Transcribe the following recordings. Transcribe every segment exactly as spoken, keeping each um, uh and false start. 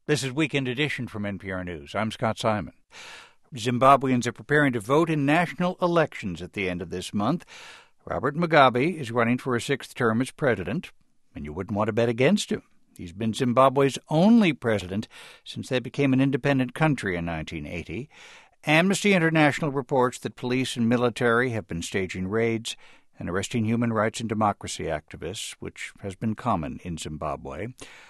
This is Weekend Edition from N P R News. I'm Scott Simon. Zimbabweans are preparing to vote in national elections at the end of this month. Robert Mugabe is running for a sixth term as president, and you wouldn't want to bet against him. He's been Zimbabwe's only president since they became an independent country in nineteen eighty. Amnesty International reports that police and military have been staging raids and arresting human rights and democracy activists, which has been common in Zimbabwe.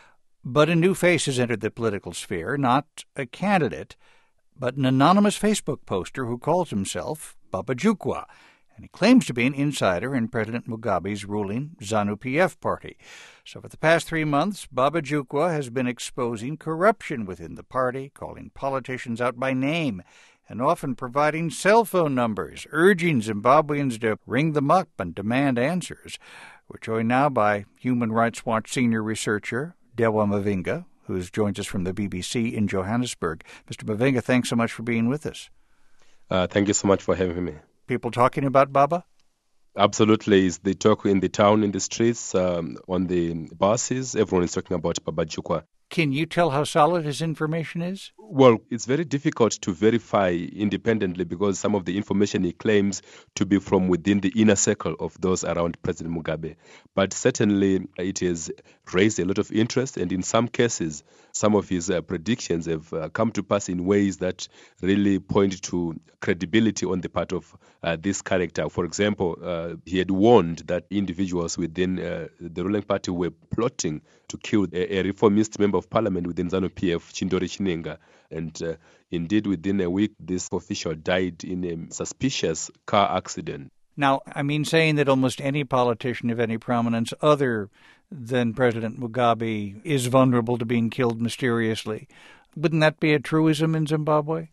But a new face has entered the political sphere, not a candidate, but an anonymous Facebook poster who calls himself Babajukwa, and he claims to be an insider in President Mugabe's ruling ZANU-P F party. So for the past three months, Babajukwa has been exposing corruption within the party, calling politicians out by name, and often providing cell phone numbers, urging Zimbabweans to ring them up and demand answers. We're joined now by Human Rights Watch senior researcher Dewa Mavinga, who joins us from the B B C in Johannesburg. Mister Mavinga, thanks so much for being with us. Uh, thank you so much for having me. People talking about Baba? Absolutely. It's the talk in the town, in the streets, um, on the buses. Everyone is talking about Babajukwa. Can you tell how solid his information is? Well, it's very difficult to verify independently because some of the information he claims to be from within the inner circle of those around President Mugabe. But certainly it has raised a lot of interest, and in some cases, some of his uh, predictions have uh, come to pass in ways that really point to credibility on the part of uh, this character. For example, uh, he had warned that individuals within uh, the ruling party were plotting to kill a, a reformist member of parliament within ZANU-P F, Chindori Chinenga. And uh, indeed, within a week, this official died in a suspicious car accident. Now, I mean, saying that almost any politician of any prominence other than President Mugabe is vulnerable to being killed mysteriously, wouldn't that be a truism in Zimbabwe?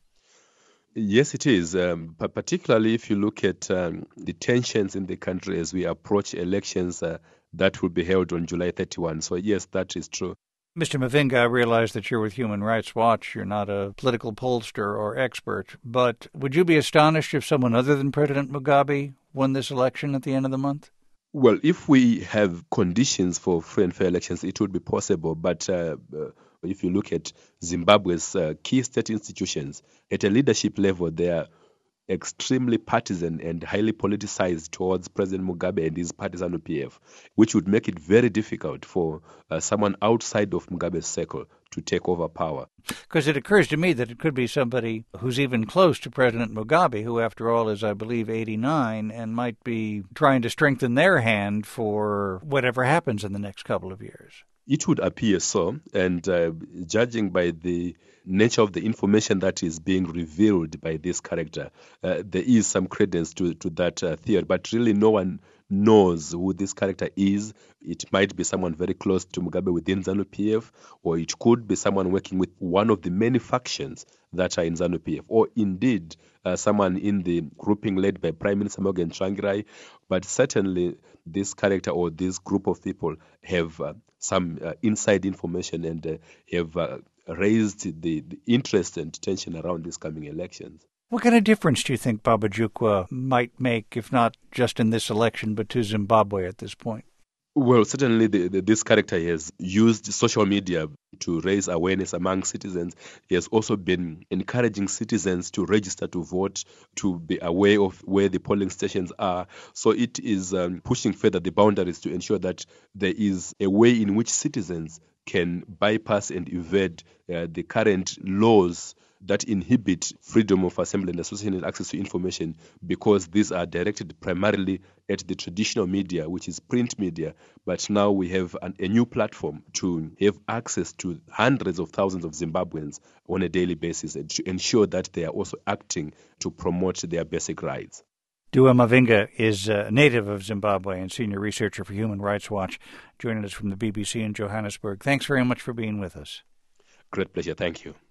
Yes, it is, um, but particularly if you look at um, the tensions in the country as we approach elections uh, that will be held on July thirty-first. So, yes, that is true. Mister Mavinga, I realize that you're with Human Rights Watch. You're not a political pollster or expert, but would you be astonished if someone other than President Mugabe won this election at the end of the month? Well, if we have conditions for free and fair elections, it would be possible. But uh, uh, if you look at Zimbabwe's uh, key state institutions, at a leadership level, they are extremely partisan and highly politicized towards President Mugabe and his party ZANU-P F, which would make it very difficult for uh, someone outside of Mugabe's circle to take over power. Because it occurs to me that it could be somebody who's even close to President Mugabe, who, after all, is, I believe, eighty-nine, and might be trying to strengthen their hand for whatever happens in the next couple of years. It would appear so, and uh, judging by the nature of the information that is being revealed by this character, uh, there is some credence to, to that uh, theory, but really no one knows who this character is. It might be someone very close to Mugabe within ZANU-P F, or it could be someone working with one of the many factions that are in ZANU-P F, or indeed uh, someone in the grouping led by Prime Minister Morgan Tsvangirai. But certainly this character or this group of people have uh, some uh, inside information and uh, have uh, raised the, the interest and tension around these coming elections. What kind of difference do you think Babajukwa might make, if not just in this election, but to Zimbabwe at this point? Well, certainly the, the, this character has used social media to raise awareness among citizens. He has also been encouraging citizens to register to vote, to be aware of where the polling stations are. So it is um, pushing further the boundaries to ensure that there is a way in which citizens can bypass and evade uh, the current laws that inhibit freedom of assembly and association and access to information, because these are directed primarily at the traditional media, which is print media. But now we have an, a new platform to have access to hundreds of thousands of Zimbabweans on a daily basis and to ensure that they are also acting to promote their basic rights. Dewa Mavinga is a native of Zimbabwe and senior researcher for Human Rights Watch, joining us from the B B C in Johannesburg. Thanks very much for being with us. Great pleasure. Thank you.